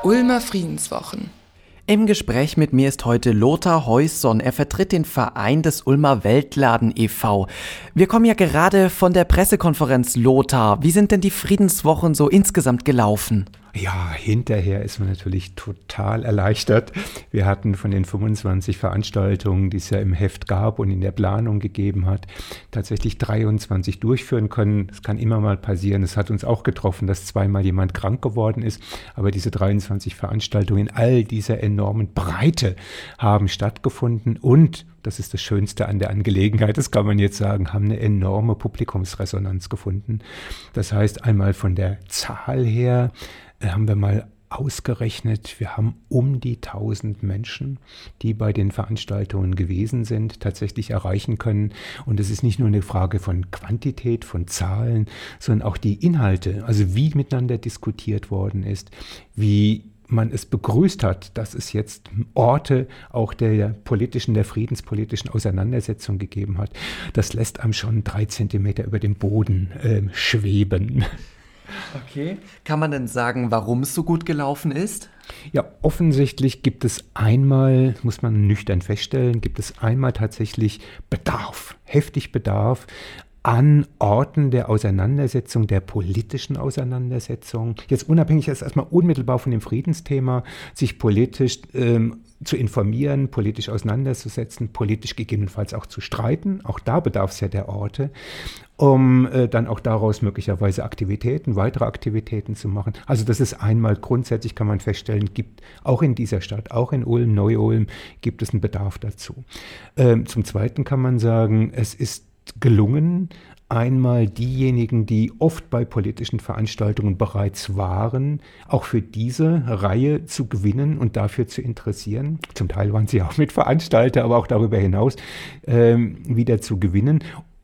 Ulmer Friedenswochen. Im Gespräch mit mir ist heute Lothar Heusson. Er vertritt den Verein des Ulmer Weltladen e.V. Wir kommen ja gerade von der Pressekonferenz, Lothar. Wie sind denn die Friedenswochen so insgesamt gelaufen? Ja, hinterher ist man natürlich total erleichtert. Wir hatten von den 25 Veranstaltungen, die es ja im Heft gab und in der Planung gegeben hat, tatsächlich 23 durchführen können. Es kann immer mal passieren. Es hat uns auch getroffen, dass zweimal jemand krank geworden ist. Aber diese 23 Veranstaltungen in all dieser enormen Breite haben stattgefunden und das ist das Schönste an der Angelegenheit, das kann man jetzt sagen, haben eine enorme Publikumsresonanz gefunden. Das heißt, einmal von der Zahl her haben wir mal ausgerechnet, wir haben um die 1000 Menschen, die bei den Veranstaltungen gewesen sind, tatsächlich erreichen können. Und es ist nicht nur eine Frage von Quantität, von Zahlen, sondern auch die Inhalte, also wie miteinander diskutiert worden ist, wie man es begrüßt hat, dass es jetzt Orte auch der friedenspolitischen Auseinandersetzung gegeben hat. Das lässt einem schon 3 Zentimeter über dem Boden schweben. Okay. Kann man denn sagen, warum es so gut gelaufen ist? Ja, offensichtlich gibt es einmal, muss man nüchtern feststellen, gibt es einmal tatsächlich heftig Bedarf an Orten der Auseinandersetzung, der politischen Auseinandersetzung, jetzt unabhängig erstmal unmittelbar von dem Friedensthema, sich politisch zu informieren, politisch auseinanderzusetzen, politisch gegebenenfalls auch zu streiten. Auch da bedarf es ja der Orte, um dann auch daraus möglicherweise weitere Aktivitäten zu machen. Also das ist einmal grundsätzlich, kann man feststellen, gibt auch in dieser Stadt, auch in Ulm, Neu-Ulm, gibt es einen Bedarf dazu. Zum Zweiten kann man sagen, es ist gelungen, einmal diejenigen, die oft bei politischen Veranstaltungen bereits waren, auch für diese Reihe zu gewinnen und dafür zu interessieren. Zum Teil waren sie auch Mitveranstalter, aber auch darüber hinaus wieder zu gewinnen.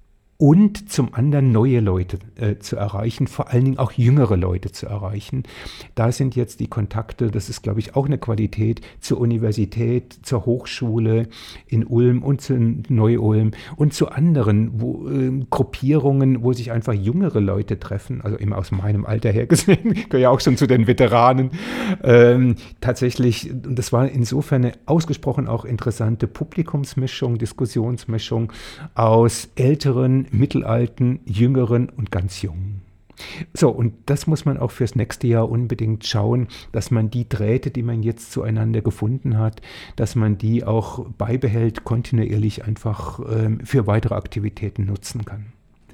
Und zum anderen neue Leute zu erreichen, vor allen Dingen auch jüngere Leute zu erreichen. Da sind jetzt die Kontakte, das ist, glaube ich, auch eine Qualität zur Universität, zur Hochschule in Ulm und zu Neu-Ulm und zu anderen Gruppierungen, wo sich einfach jüngere Leute treffen, also immer aus meinem Alter her gesehen, ich gehöre ja auch schon zu den Veteranen. Tatsächlich, das war insofern eine ausgesprochen auch interessante Publikumsmischung, Diskussionsmischung aus älteren, mittelalten, jüngeren und ganz jungen. So, und das muss man auch fürs nächste Jahr unbedingt schauen, dass man die Drähte, die man jetzt zueinander gefunden hat, dass man die auch beibehält, kontinuierlich einfach für weitere Aktivitäten nutzen kann.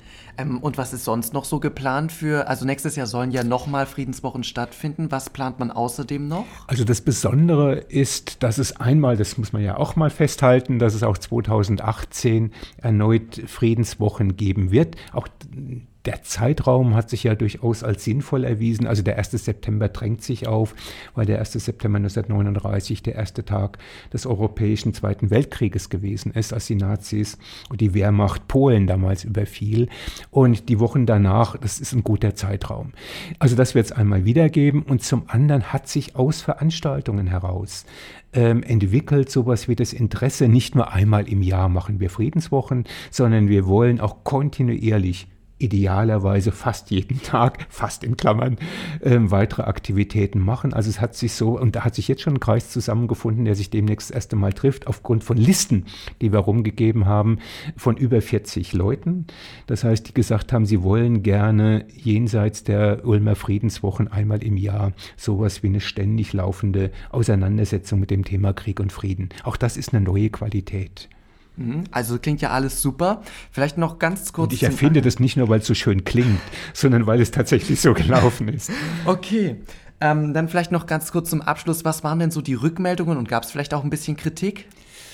Und was ist sonst noch so geplant also nächstes Jahr sollen ja nochmal Friedenswochen stattfinden. Was plant man außerdem noch? Also das Besondere ist, dass es einmal, das muss man ja auch mal festhalten, dass es auch 2018 erneut Friedenswochen geben wird. Auch der Zeitraum hat sich ja durchaus als sinnvoll erwiesen. Also der 1. September drängt sich auf, weil der 1. September 1939 der erste Tag des Europäischen Zweiten Weltkrieges gewesen ist, als die Nazis und die Wehrmacht Polen damals überfiel. Und die Wochen danach, das ist ein guter Zeitraum. Also das wird es einmal wieder geben. Und zum anderen hat sich aus Veranstaltungen heraus entwickelt sowas wie das Interesse, nicht nur einmal im Jahr machen wir Friedenswochen, sondern wir wollen auch kontinuierlich idealerweise fast jeden Tag, fast in Klammern, weitere Aktivitäten machen. Also es hat sich so, und da hat sich jetzt schon ein Kreis zusammengefunden, der sich demnächst das erste Mal trifft, aufgrund von Listen, die wir rumgegeben haben, von über 40 Leuten. Das heißt, die gesagt haben, sie wollen gerne jenseits der Ulmer Friedenswochen einmal im Jahr sowas wie eine ständig laufende Auseinandersetzung mit dem Thema Krieg und Frieden. Auch das ist eine neue Qualität. Also klingt ja alles super. Vielleicht noch ganz kurz. Und ich erfinde das nicht nur, weil es so schön klingt, sondern weil es tatsächlich so gelaufen ist. Okay. Dann vielleicht noch ganz kurz zum Abschluss. Was waren denn so die Rückmeldungen und gab es vielleicht auch ein bisschen Kritik?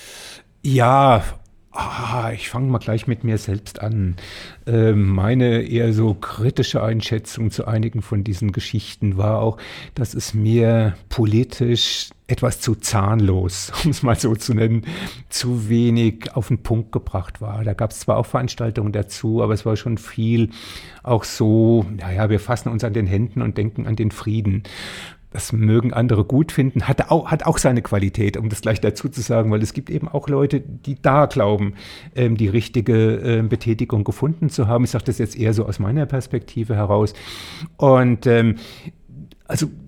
Ja, ich fange mal gleich mit mir selbst an. Meine eher so kritische Einschätzung zu einigen von diesen Geschichten war auch, dass es mir politisch etwas zu zahnlos, um es mal so zu nennen, zu wenig auf den Punkt gebracht war. Da gab es zwar auch Veranstaltungen dazu, aber es war schon viel auch so, wir fassen uns an den Händen und denken an den Frieden. Das mögen andere gut finden, hat auch seine Qualität, um das gleich dazu zu sagen, weil es gibt eben auch Leute, die da glauben, die richtige Betätigung gefunden zu haben. Ich sage das jetzt eher so aus meiner Perspektive heraus. Und also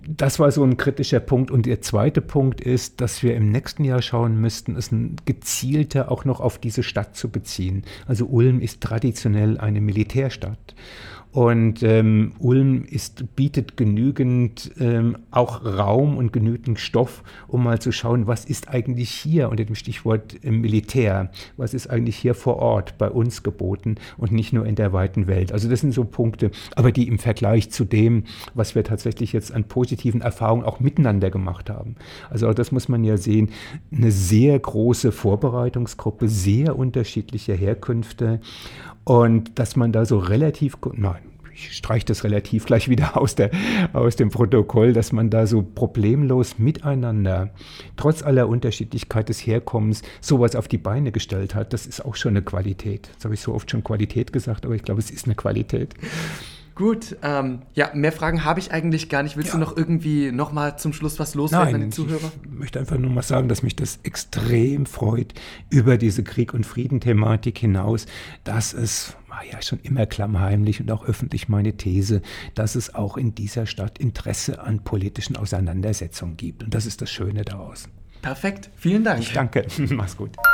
das war so ein kritischer Punkt. Und der zweite Punkt ist, dass wir im nächsten Jahr schauen müssten, es gezielter auch noch auf diese Stadt zu beziehen. Also Ulm ist traditionell eine Militärstadt. Und Ulm bietet genügend auch Raum und genügend Stoff, um mal zu schauen, was ist eigentlich hier unter dem Stichwort Militär, was ist eigentlich hier vor Ort bei uns geboten und nicht nur in der weiten Welt. Also das sind so Punkte, aber die im Vergleich zu dem, was wir tatsächlich jetzt an positiven Erfahrungen auch miteinander gemacht haben. Also auch das muss man ja sehen, eine sehr große Vorbereitungsgruppe, sehr unterschiedliche Herkünfte. Und dass man da so relativ, nein, ich streiche das relativ gleich wieder aus dem Protokoll, dass man da so problemlos miteinander, trotz aller Unterschiedlichkeit des Herkommens, sowas auf die Beine gestellt hat, das ist auch schon eine Qualität. Jetzt habe ich so oft schon Qualität gesagt, aber ich glaube, es ist eine Qualität. Gut, mehr Fragen habe ich eigentlich gar nicht. Willst du noch irgendwie noch mal zum Schluss was loswerden an die Zuhörer? Ich möchte einfach nur mal sagen, dass mich das extrem freut über diese Krieg- und Frieden-Thematik hinaus, dass es, war ja schon immer klammheimlich und auch öffentlich meine These, dass es auch in dieser Stadt Interesse an politischen Auseinandersetzungen gibt. Und das ist das Schöne daraus. Perfekt, vielen Dank. Ich danke, mach's gut.